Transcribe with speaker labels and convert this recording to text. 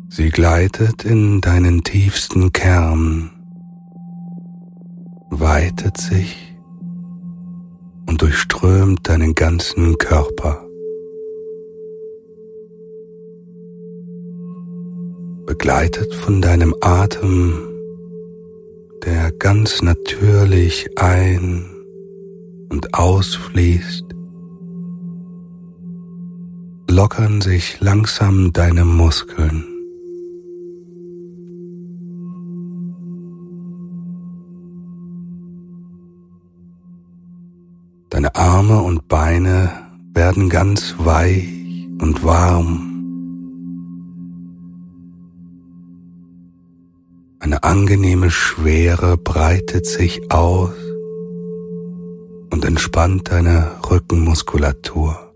Speaker 1: Sie gleitet in deinen tiefsten Kern, weitet sich und durchströmt deinen ganzen Körper. Begleitet von deinem Atem, der ganz natürlich ein- und ausfließt, lockern sich langsam deine Muskeln. Deine Arme und Beine werden ganz weich und warm. Eine angenehme Schwere breitet sich aus und entspannt deine Rückenmuskulatur.